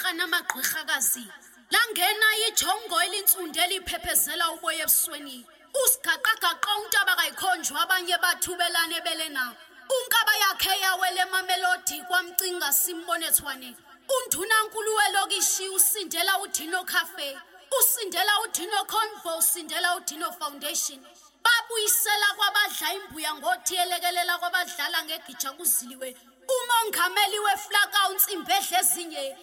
amagqwirha namagqwirhakazi langena ijongo elintsundu eliphephezela uboya ebusweni usigaqagaqa untaba kayikhonjwa abanye bathubelane belena unkaba yakhe yawele emamelodi kwamcinga simbonethwane undunankulu welokishi usindela udino cafe usindela udino convo usindela udino foundation babuyisela kwabadla imbuya ngothi elekelela kwabadlala ngegija kuziliwe umongameli weflaka untsimbedle ezinye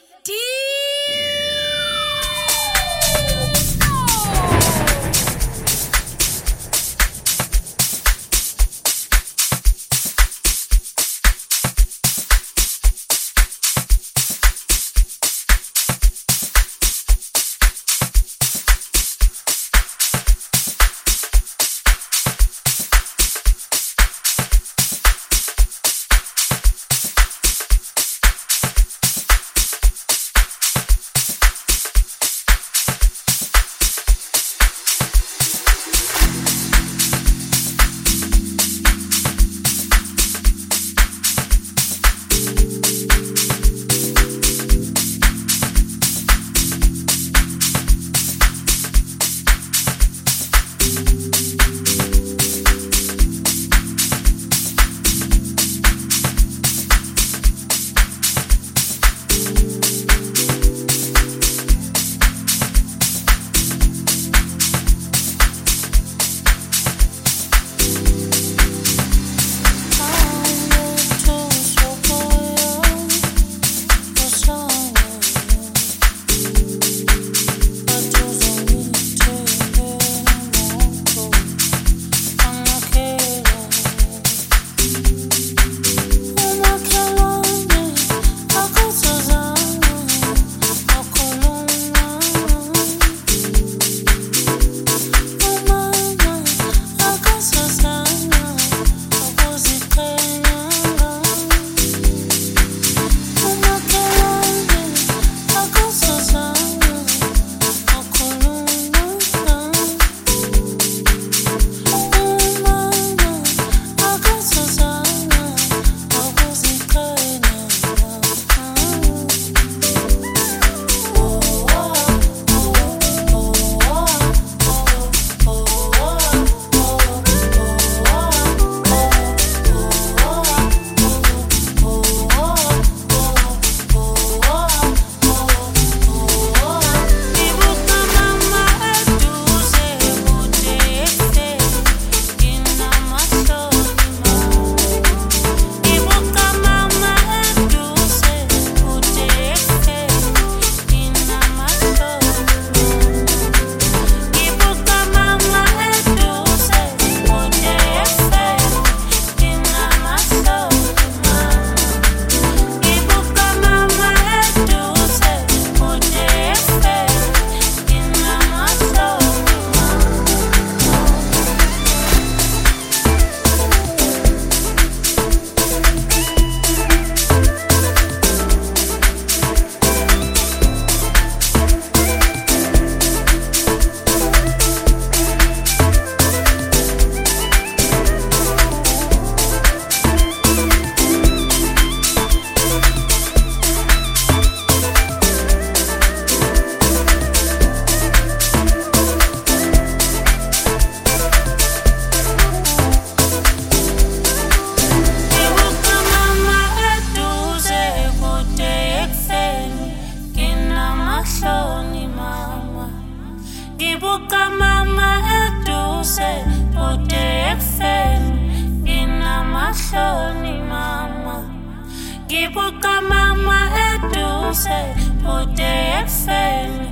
Ngibuka mama eduse ude ekufeni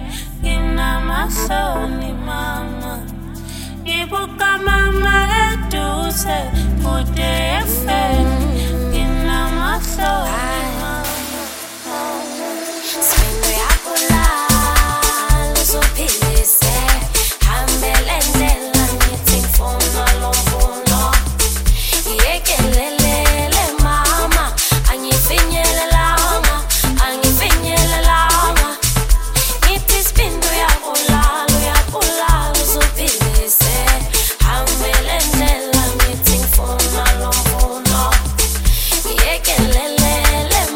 nginamahloni mama. Ngibuka mama eduse ude ekufeni nginamahloni mama. Sipendo yakho la uzophilise hambele ndlela ngithi ngifuna lo mfuno yekelele mama angifinyelelanga ngithi sipendo yakho la uzophilise hambele ndlela ngithi ngifuna lo mfuno yekelele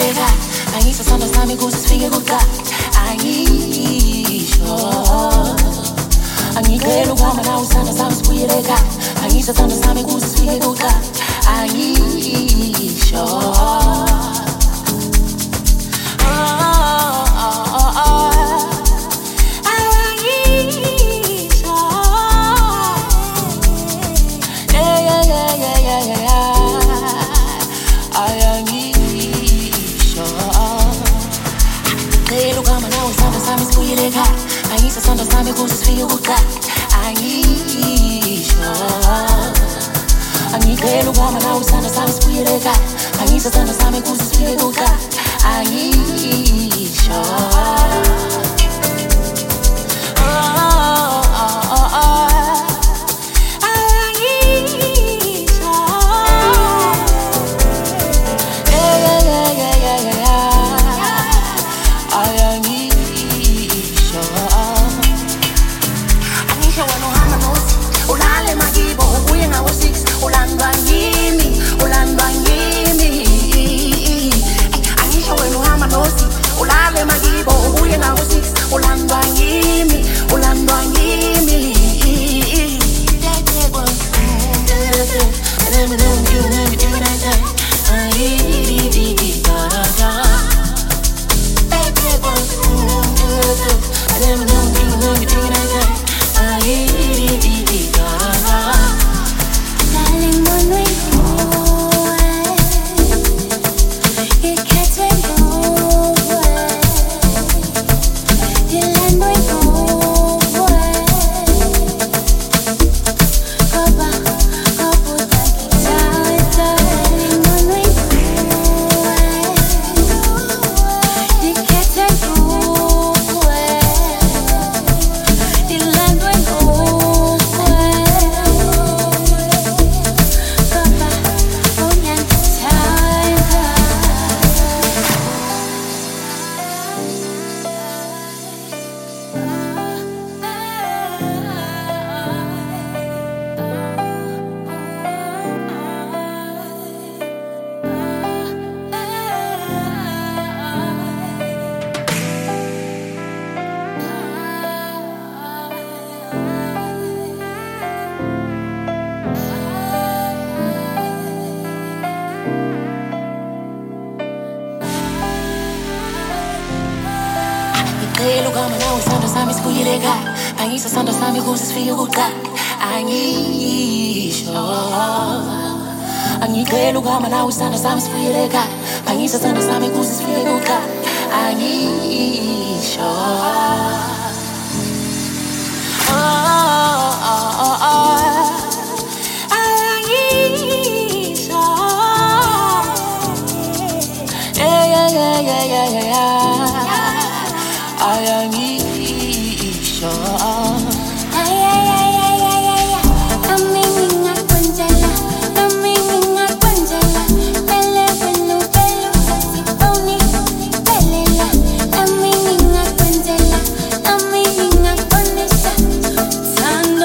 sibuyeleka angisa sandla sami kuze sifike kuqala angisho angicela ukuhamba nawe sandla sami sibuyeleka angisa sandla sami kuze sifike kuqala angisho Angisa sandla sami kuze sifike kuqala angisho angicela ukuhamba nawe sandla sami sibuyeleka angisa sandla sami kuze sifike kuqala angisho Angisa sandla sami kuze sifike kuqala angisho angicela ukuhamba nawe sandla sami sibuyeleka angisa sandla sami kuze sifike kuqala angisho Sun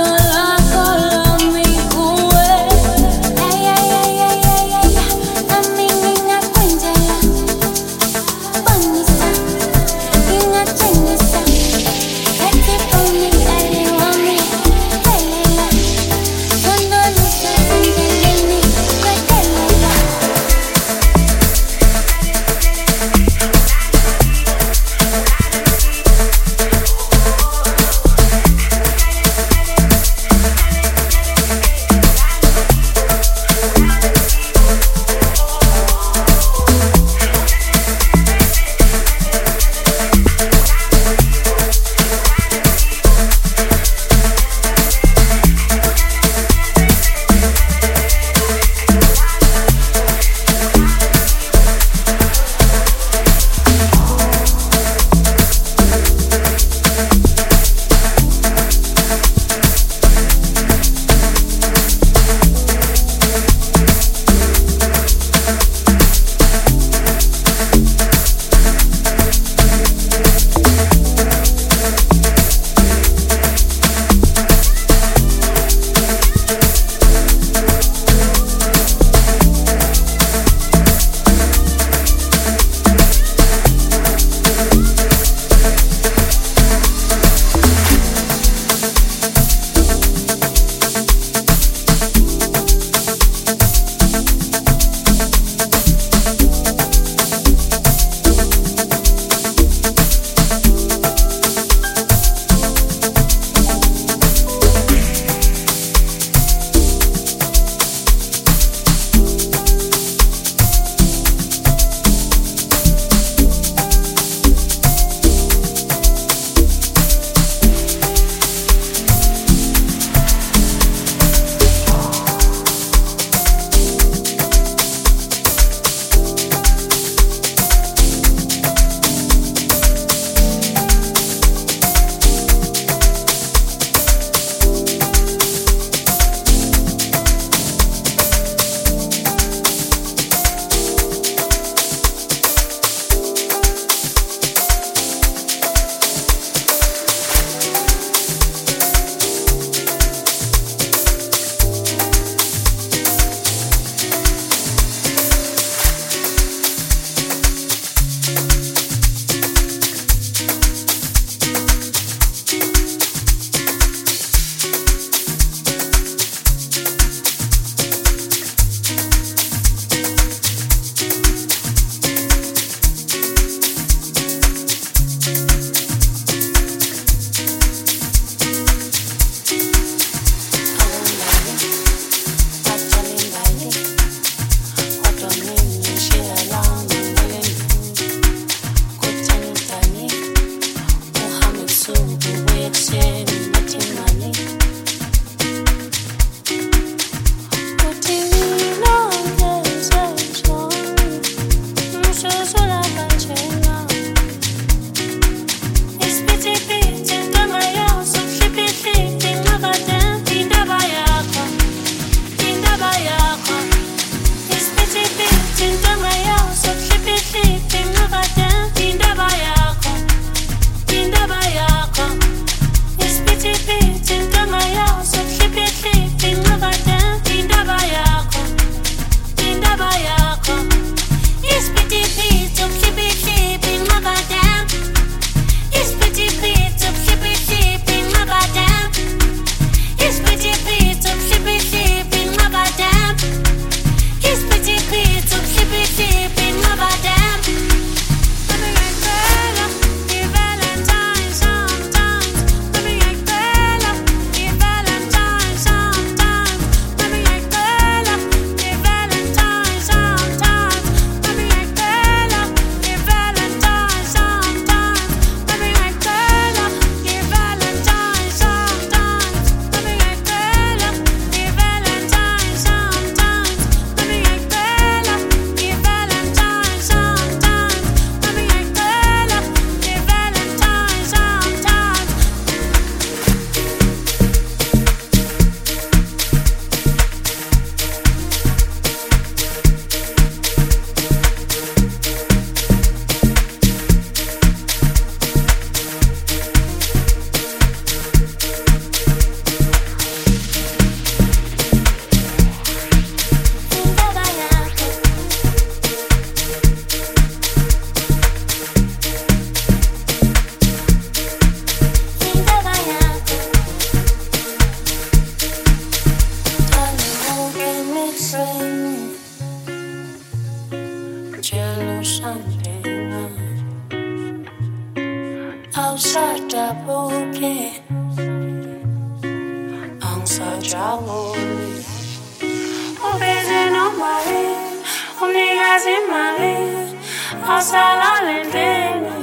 umnikazi mali awusala lendini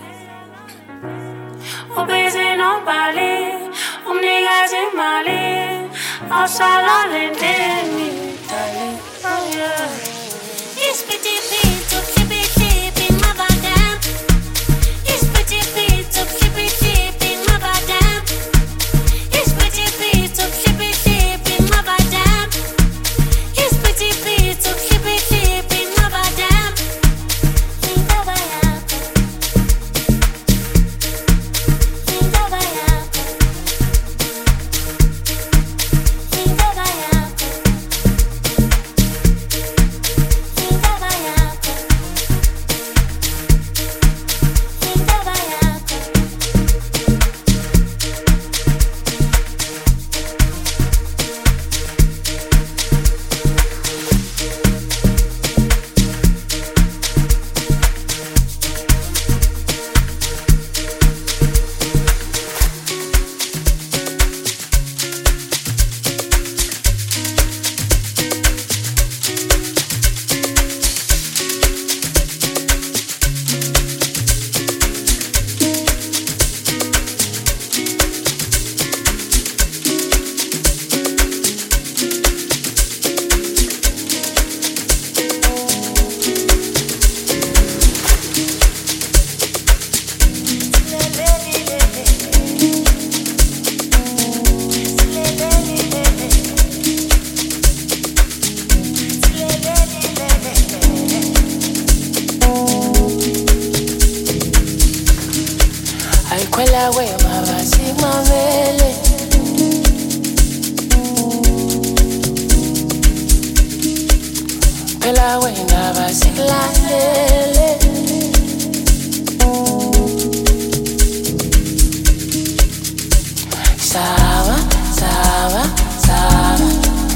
ubizi nobali umnikazi mali awusala lendini darling oh yeah ispiti pito klipi klipi mabadam ispiti pito klipi klipi mabadam ispiti pito klipi klipi mabadam ispiti pito klipi klipi mabadam Kwela we mabasi mabele Kwela we nabasi lalele Sama, sama, sama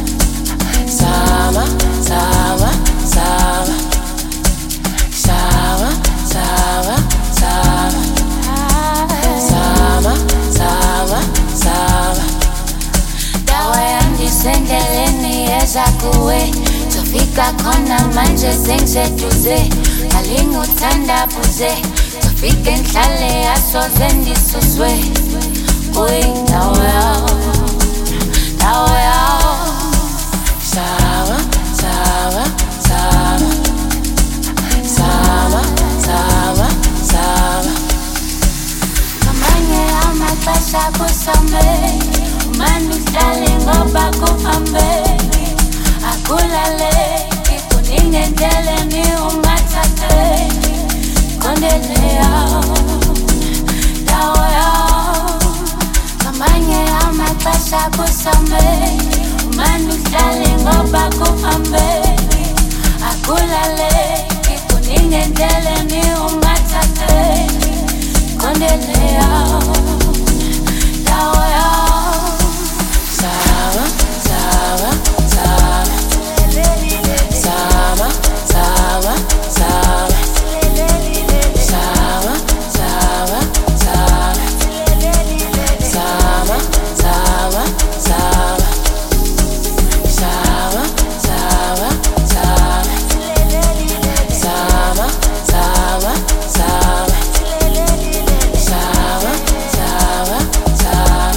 Sama, sama, sama Sama, sama, sama Sama, sama, sama Dawa yandisendeleni yeza kuwe Tofika kona manje sengiseduze Ngalinguthandabuze Tofike nhlale asoze ndisuswe Uy, dawa yao Dawa yao Sama, sama, sama Sama, sama, sama Kamanye amaxesha kusambeki Umane uhlale ngoba kuhambeki Akulaleki kuningendeleni ungathatheki Kondele yao Dawa yao Kamanye amaxesha kusambeki Umane uhlale ngoba kuhambeki Akulaleki kuningendeleni ungathatheki Kondele yao Dawa yao Sama, sama, sama Sama, sama, sama Sama, sama, sama Sama, sama, sama Sama, sama, sama Sama, sama, sama Sama, sama, sama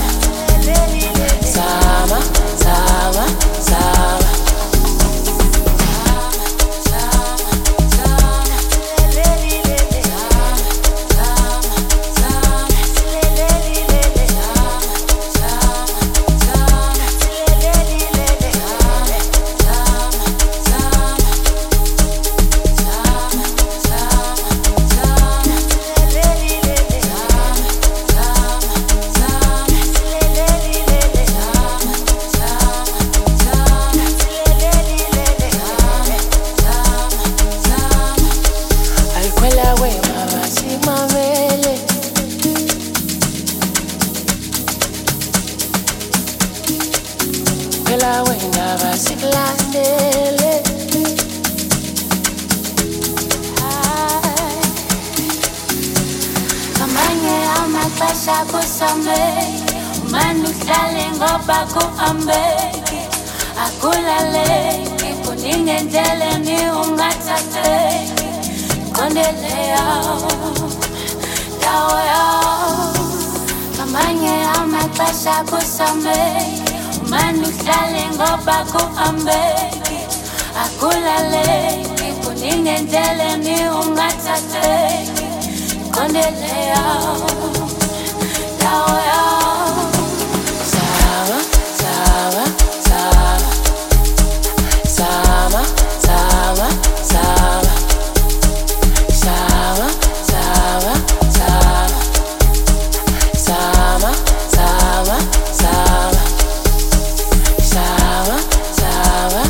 Sama, sama, sama Kwela we mabasi mabele Kwela we nabasi lalele Kamanye amaxesha kusambeki Umane uhlale ngoba kuhambeki Akulaleki kuningendeleni ungathatheki kondeleyo dawo yawo ngamanye amaxesha kusambeki umane uhlale ngoba kuhambeki akulaleki kuningi endleleni ungathatheki kondeleyo dawo yawo sawa sawa sawa sawa sawa sawa sawa sawa sawa sawa sawa sawa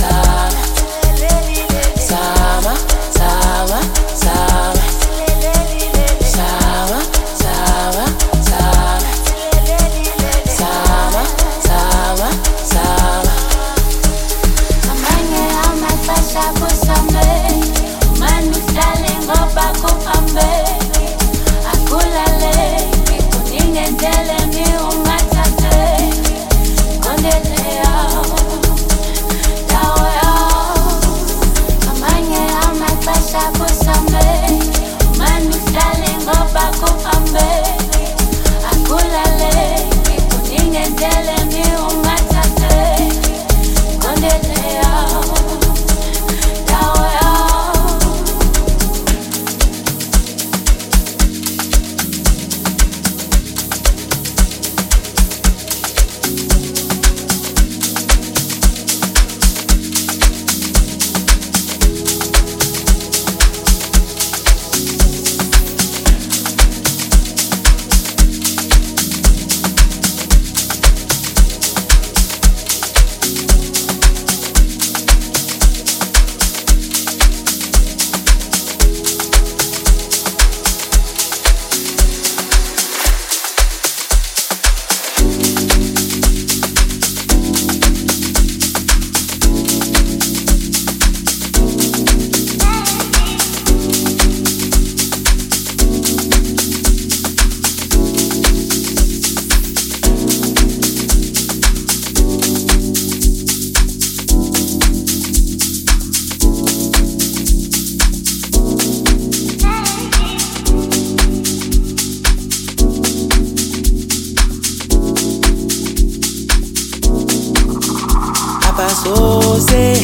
Abasose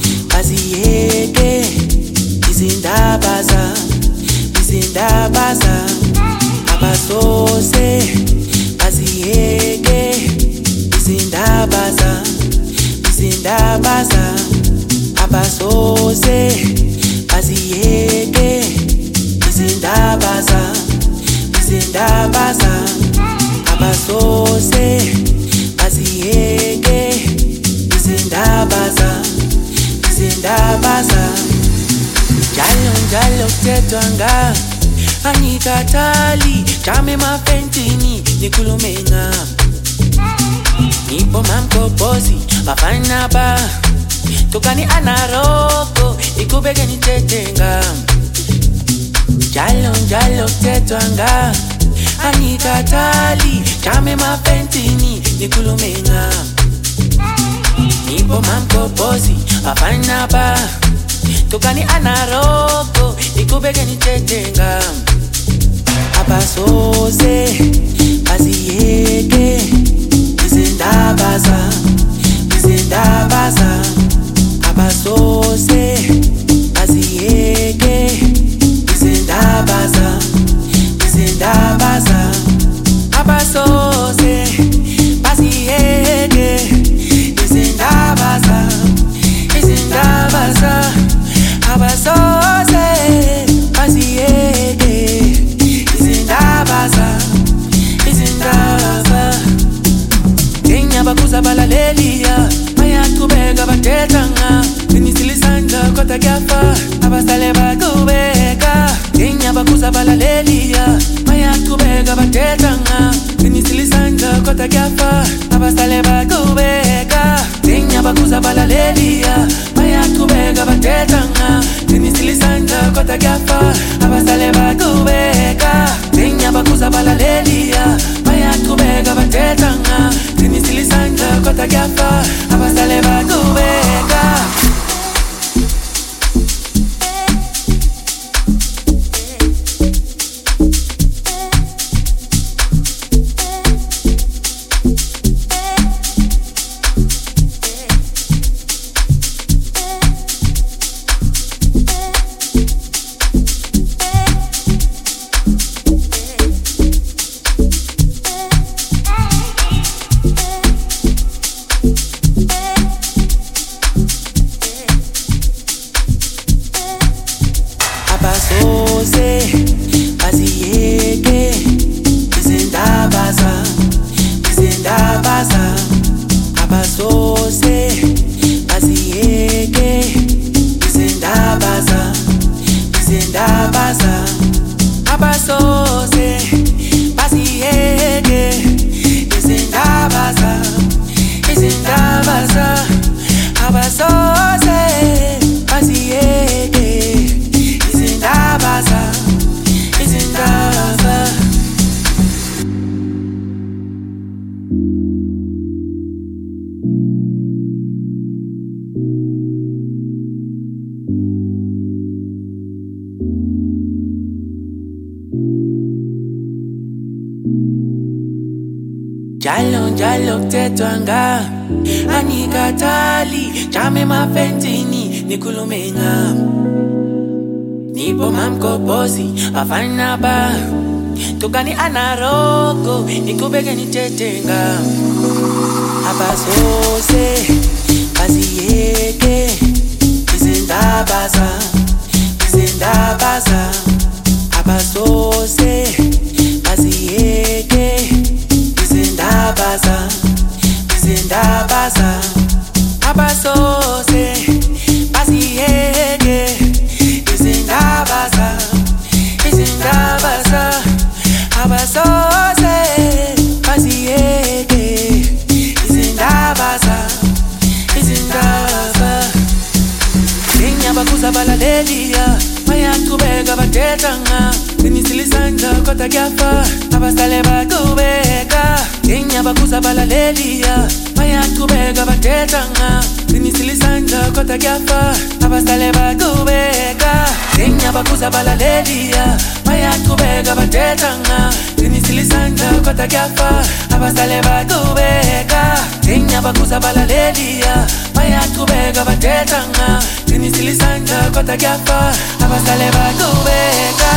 baziyeke izindabaza abasose baziyeke izindabaza abasose baziyeke izindabaza abasose baziyeke izindabaza njalo kuthethwa nga angikhathali jame mafentini nikhulume ngami nipo mamkobozi bafana ba tokani anaroko ikubeke nithethe ngami njalo kuthethwa nga angikhathali jame mafentini nikhulume ngami nipo mamkobozi bafana ba tokani anaroko ikubeke nithethe ngami abasose baziyeke izindabaza abasose baziyeke izindabaza abasose baziyeke izindabaza abasose baziyeke izindabaza ngenyabakuza balaleliya bayaqhubeka bathetha nga sinisile isandla kodwa kuyafa abasale baqhubeka ngenyabakuza balaleliya bayaqhubeka bathetha nga sinisile isandla kodwa kuyafa abasale baqhubeka ngenyabakuza balaleliya bayaqhubeka bathetha nga sinisile isandla kodwa kuyafa abasale baqhubeka ngenyabakuza balaleliya bayaqhubeka bathetha nga sinisile isandla kodwa kuyafa abasale baqhubeka lokuthethwa ngami Anikathali jame mafentini nikhulume ngami Nipo mamgobhozi bafana ba Tukani anaroko nikubeke nithethe ngami Abazose baziyeke Izindabaza Abazose baziyeke Izindabaza Abazose baziyeke Izindabaza Abazose baziyeke Izindabaza Nginyabakuza balaleliya bayaqhubeka bathetha nga Nginisile isandla kodwa kuyafa abasale baqhubeka Nginyabakuza balaleliya bayaqhubeka bathetha nga Nginisile isandla kodwa kuyafa abasale baqhubeka Nginyabakuza balaleliya bayaqhubeka bathetha nga Nginisile isandla kodwa kuyafa abasale baqhubeka Nginyabakuza balaleliya bayaqhubeka bathetha nga Nginisile isandla kodwa kuyafa abasale baqhubeka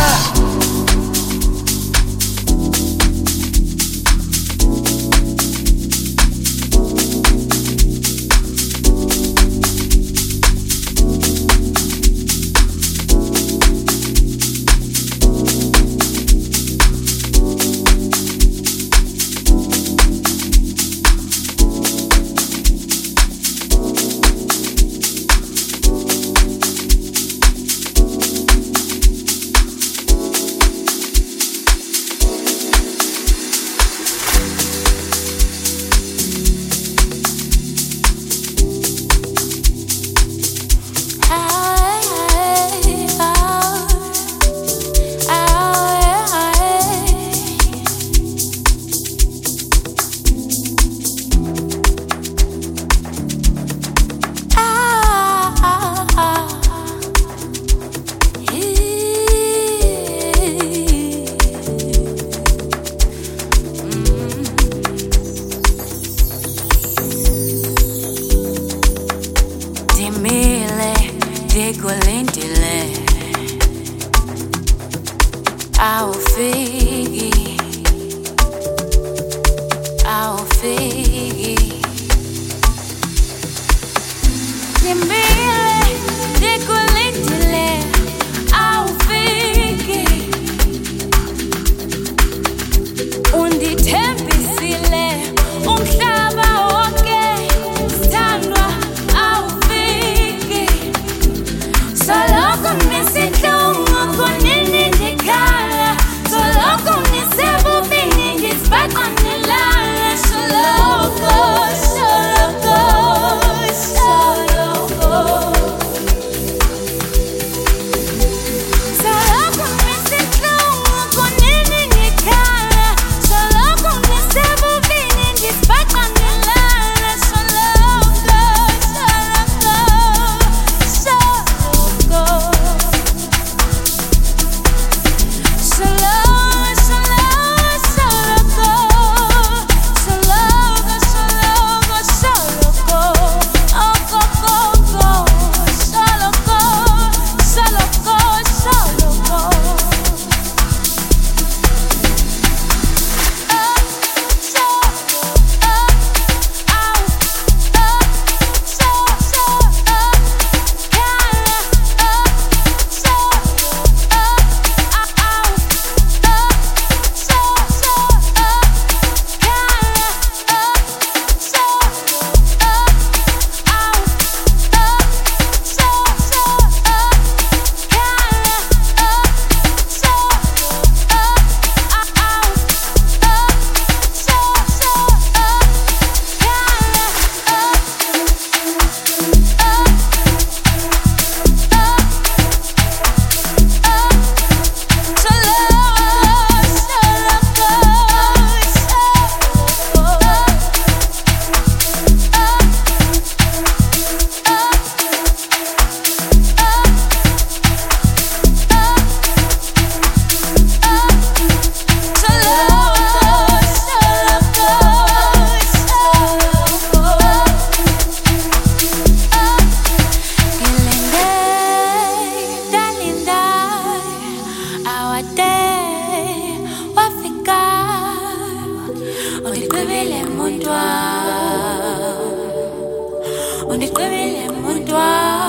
Udikwibile mutwa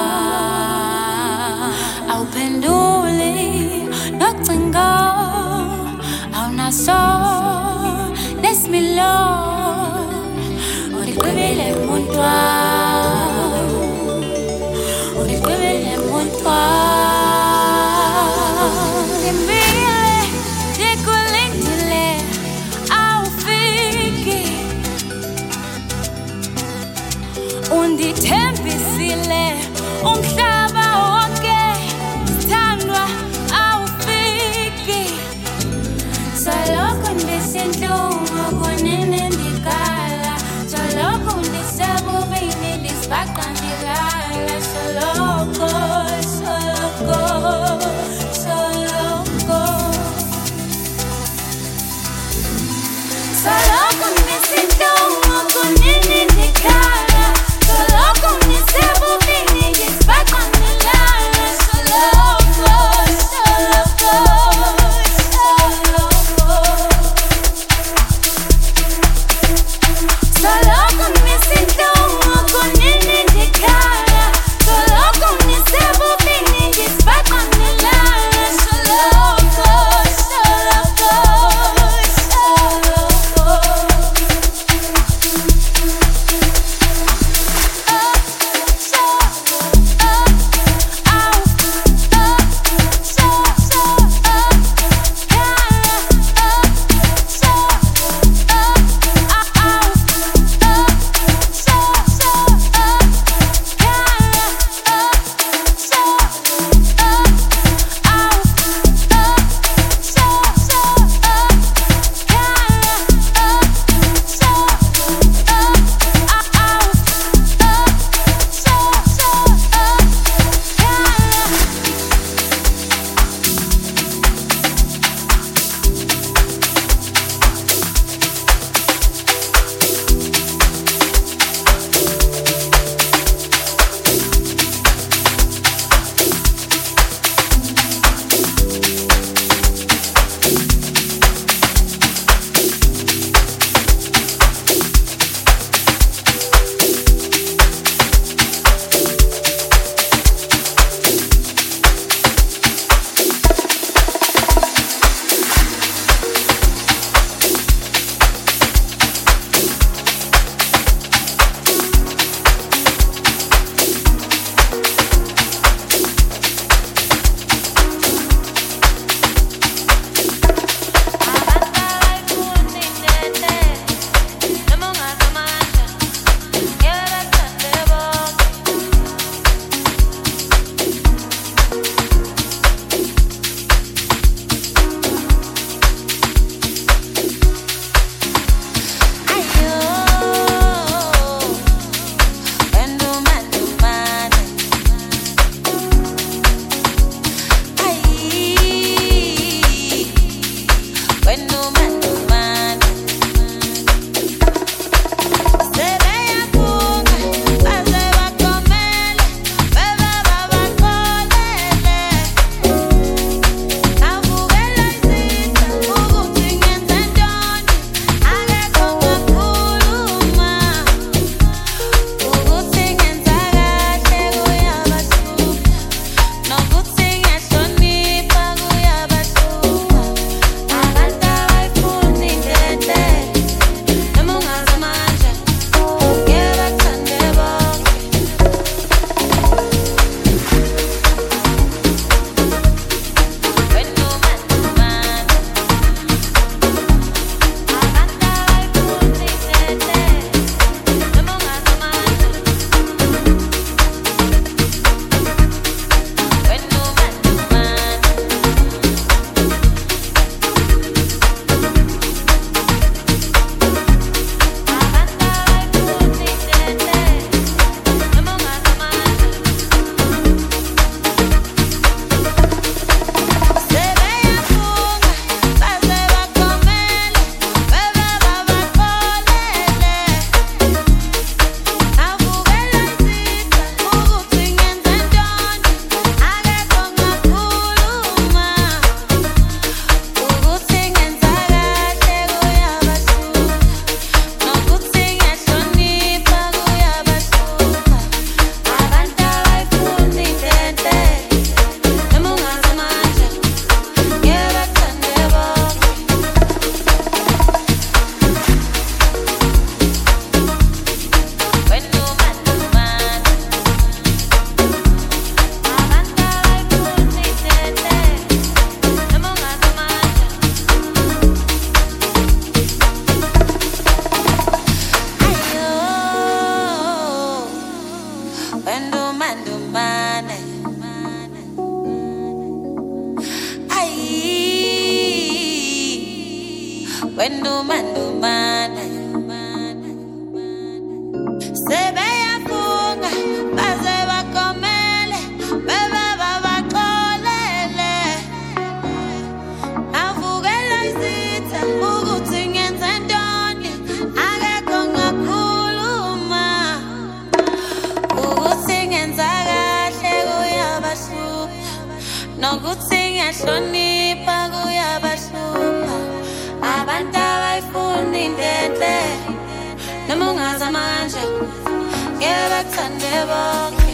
awuphenduli nocingo awunaso nesimilo udikwibile mutwa udikwibile mutwa Dimbile dikulindile awufiki undithembisile umhlaba wonke thandwa awufiki soloko ndisenhlungu kunene ndikala soloko ndisebubini ndisibhaqa ndilala soloko soloko soloko soloko ndisenhlungu kunene ndikala soloko ndisebubini ndisibhaqa mandumane. Ay, wenu mandumane. Sebeyafunga baze bakomele bebe babaxolele. Avukela isitha ukuthi ngenze ntoni akekho ngakhuluma. Ukuthi ngenza kahle kuyabahlupha nokuthi ngiyahlonipha kuyabahlupha. Abantu abayifuni into enhle noma ungazama kanje ngeke bakuthande bonke.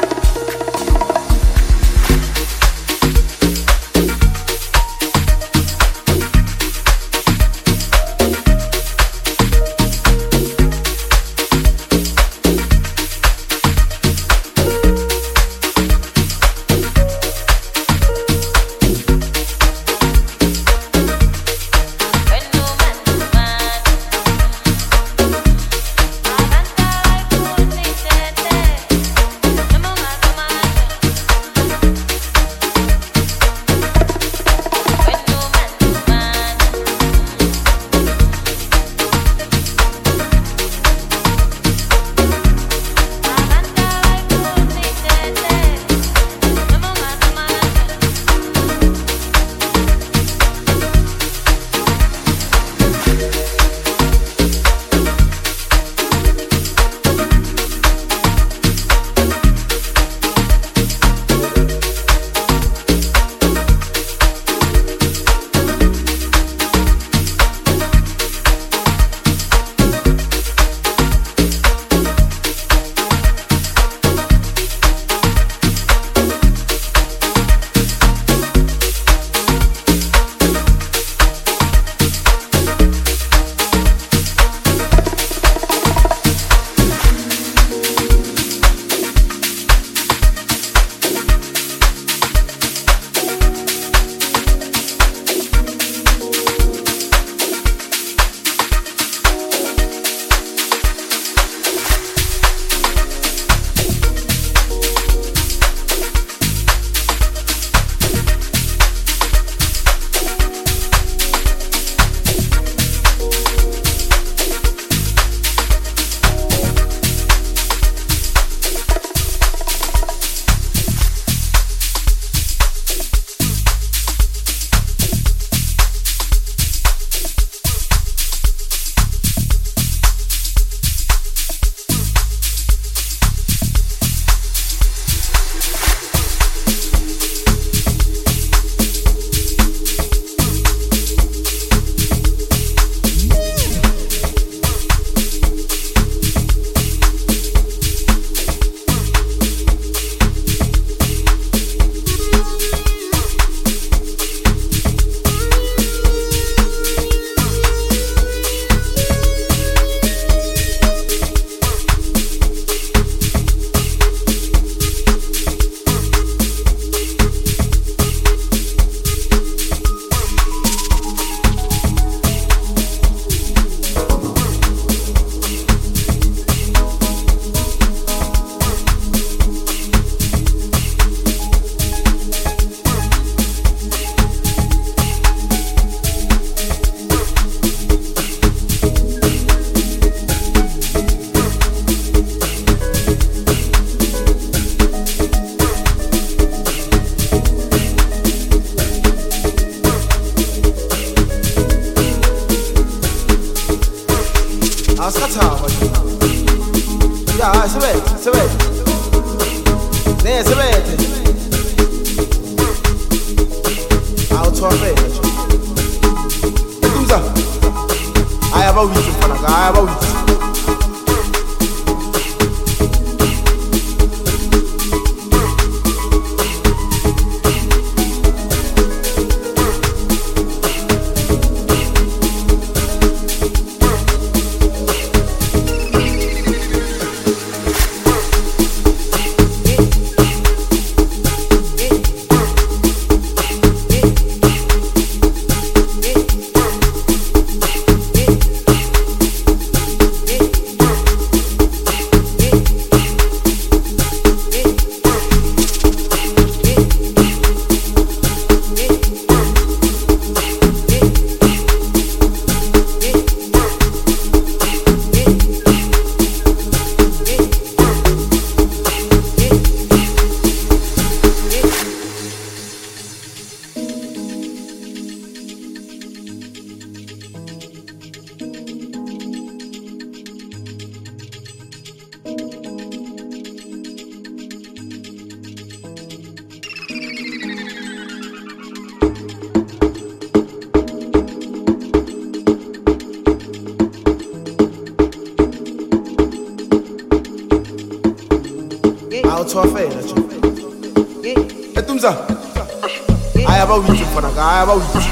Askatha ya sebethe ne sebethe awuthwafela nje ekumza ayabawisi mfana ayabawisi batho ba fela tje. Etumza. Aya ba witse mfana ka, aya ba witse.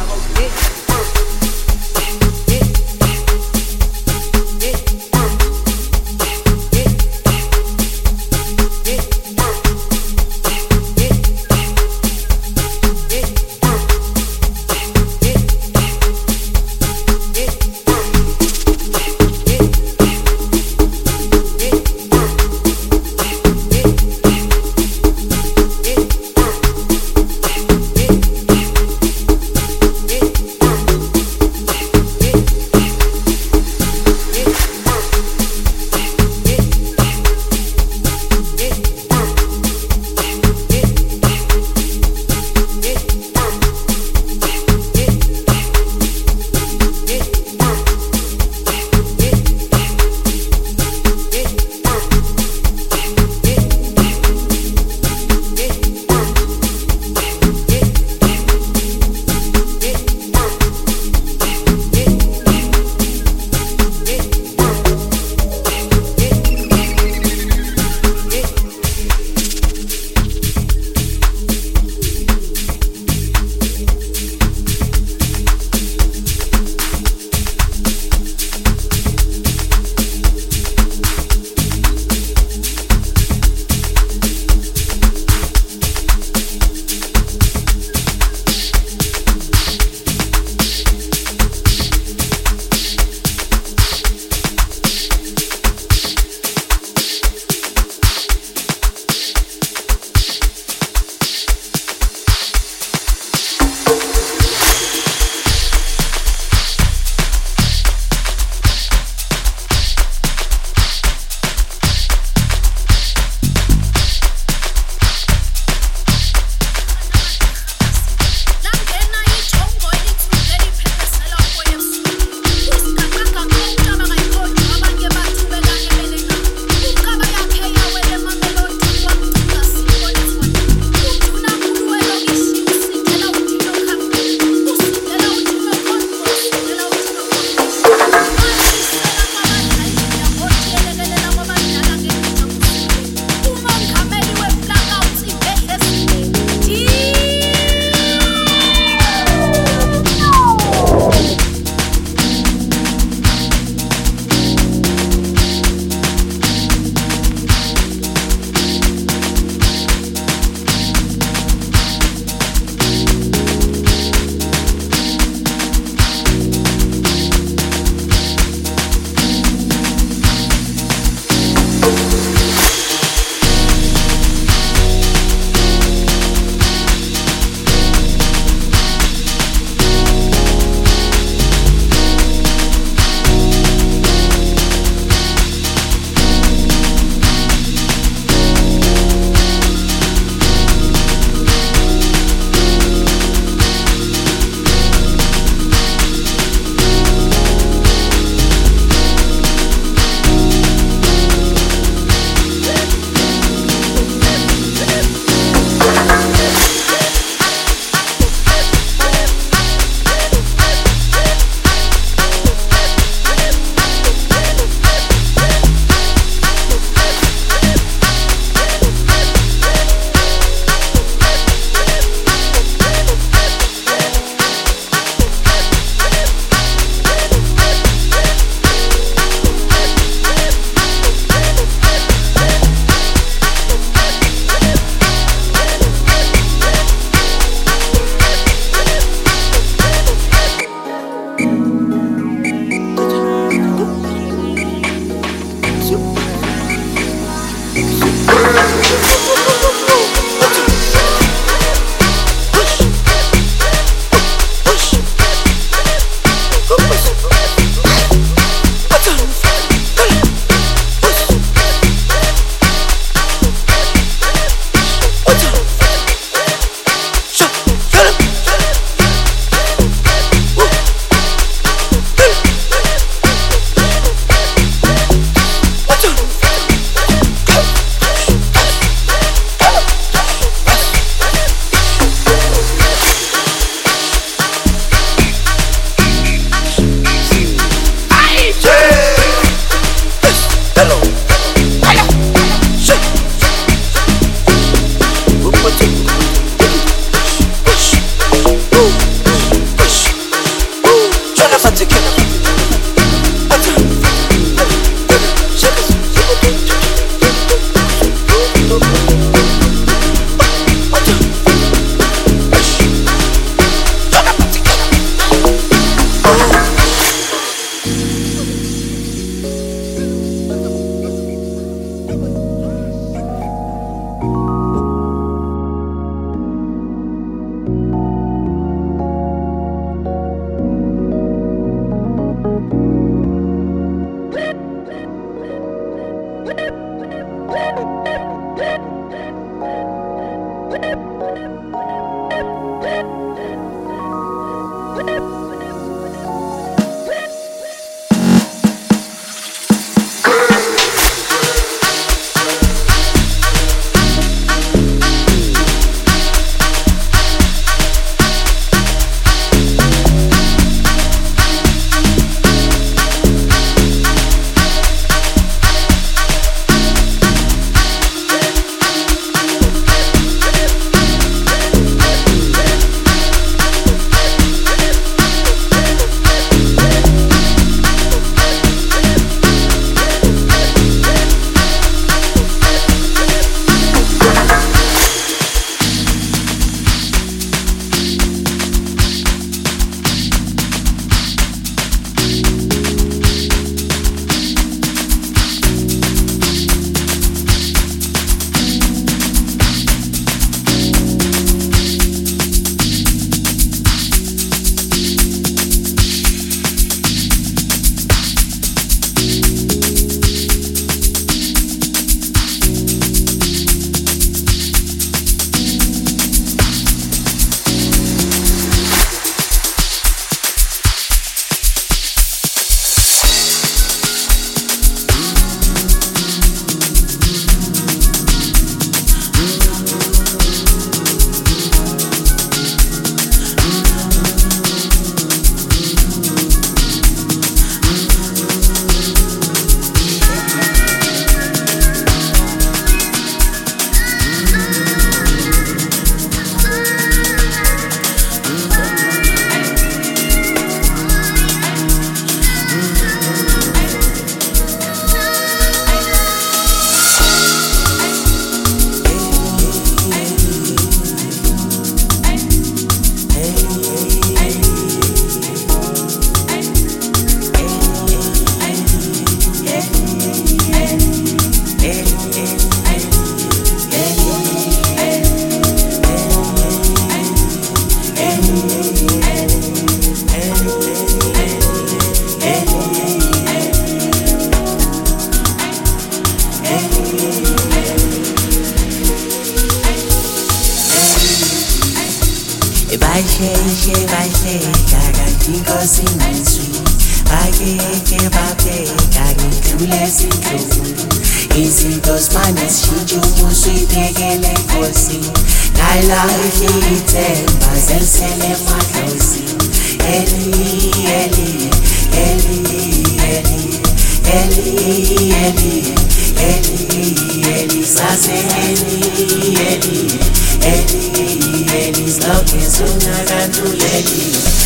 basheshe bahleka kanti inkosi ngizwi bakeke babheka ngidlule ezinhlungu izinto simane sishintshe umuso uyibhekele nkosi ngalahle ithemba zelisele emadlozi Eli Eli Eli Eli Eli Eli Eli Eli sase Eli Eli Eli Eli sloke sungakanduleli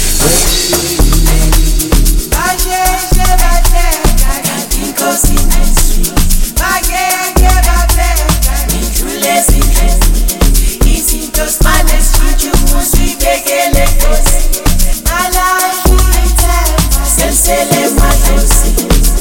basheshe bahleka kanti inkosi ngizwi bakeke babheka ngidlule ezinhlungu izinto simane sishintshe umuso uyibhekele nkosi Sele madlozi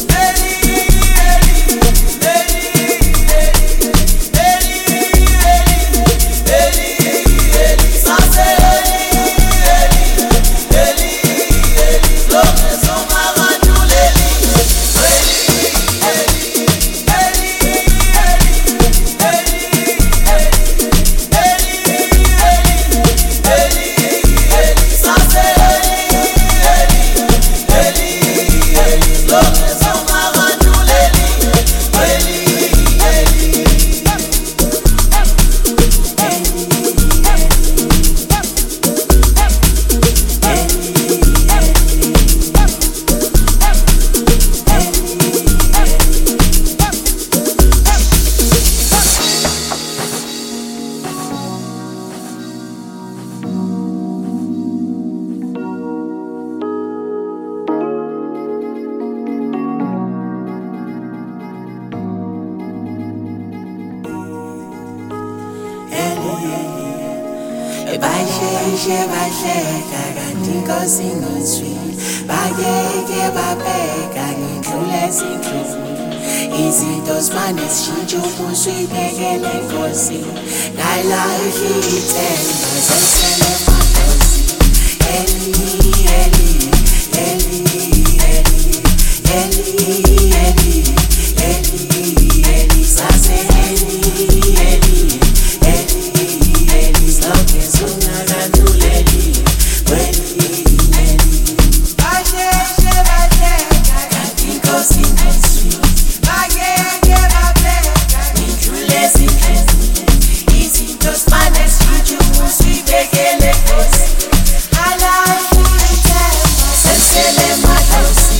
basheshe bahleka kanti inkosi ngizwi bakeke babheka ngidlule ezinhlungu izinto simane sishintshe umuso uyibhekele nkosi ngalahle ithemba zelisele emadlozi Eli Eli Eli Eli Eli Eli Eli Eli sase Eli Eli Sloke sungakanduleli basheshe bahleka kanti inkosi ngizwi bakeke babheka ngidlule ezinhlungu izinto simane sishintshe umuso uyibhekele nkosi ngalahle ithemba selisele emadlozi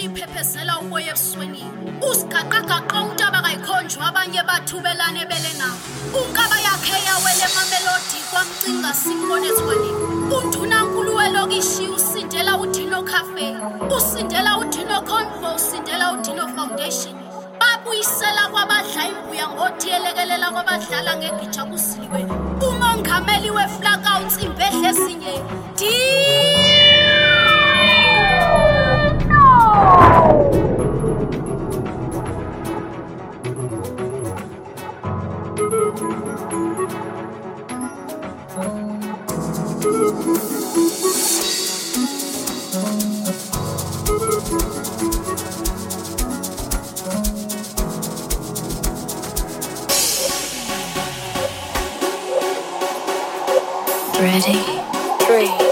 liphephezela umoya ebusweni usigaqagaqa untaba kayikhonjwa abanye bathubelane belena unkaba yakhe yawele mamelodi kwamcinga simbone ethweni uNdunankulu welokishi usindela uDino Cafe usindela uDino Convo usindela uDino Foundation babuyisela kwabadla imbuya ngotiyelekelela kwabadlala ngegija kusiwe umongameli weFlakouts imbehle esinye Ready? 3